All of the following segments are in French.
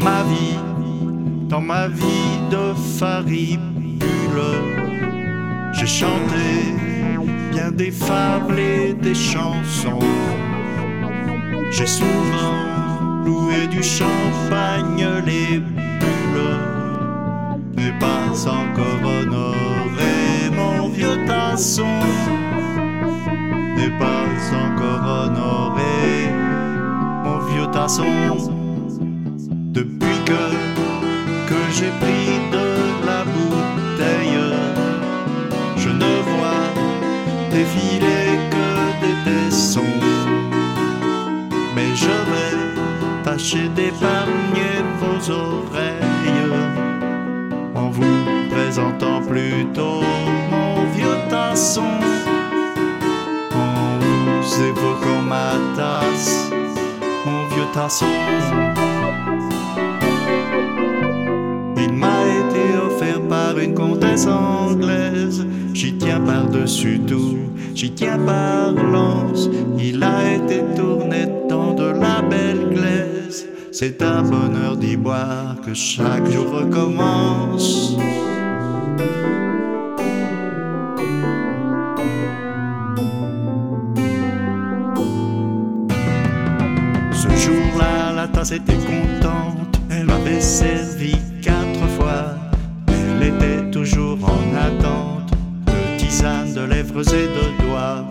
Dans ma vie de faribule, j'ai chanté bien des fables et des chansons. J'ai souvent loué du champagne les bulles, mais pas encore honoré mon vieux tasson. N'est pas encore honoré mon vieux tasson. Depuis que j'ai pris de la bouteille, je ne vois défiler que des tessons. Mais je vais tâcher d'épargner vos oreilles en vous présentant plutôt mon vieux tasson, en vous évoquant ma tasse, mon vieux tasson. Il m'a été offert par une comtesse anglaise. J'y tiens par-dessus tout, j'y tiens par l'anse. Il a été tourné dans de la belle glaise. C'est un bonheur d'y boire que chaque jour recommence. Ce jour-là, la tasse était contente. Elle m'avait servi 4 fois. Elle était toujours en attente de tisane, de lèvres et de doigts.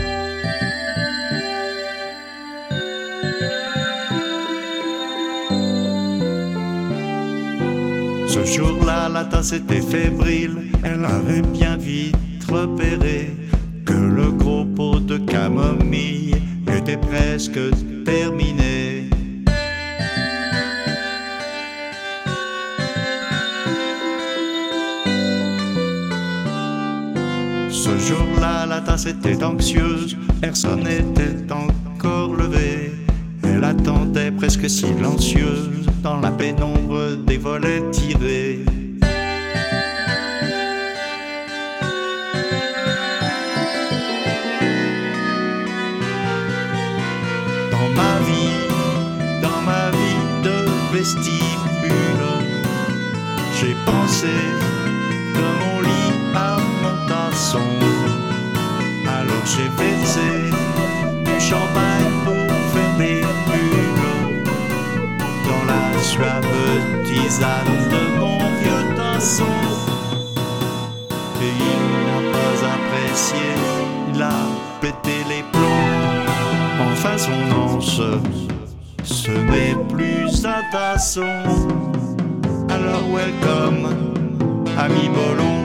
Ce jour-là, la tasse était fébrile. Elle avait bien vite repéré que le gros pot de camomille était presque terminé. Ce jour-là, la tasse était anxieuse, personne n'était encore levé. Elle attendait presque silencieuse dans la pénombre des volets tirés. Dans ma vie de vestibule, j'ai pensé de mon lit à mon tasson. Alors j'ai versé du champagne pour faire des bulles dans la suave tisane de mon vieux tasson. Et il n'a pas apprécié, il a pété les plombs. Enfin son anse, ce n'est plus un tasson. Alors welcome, ami Bolon.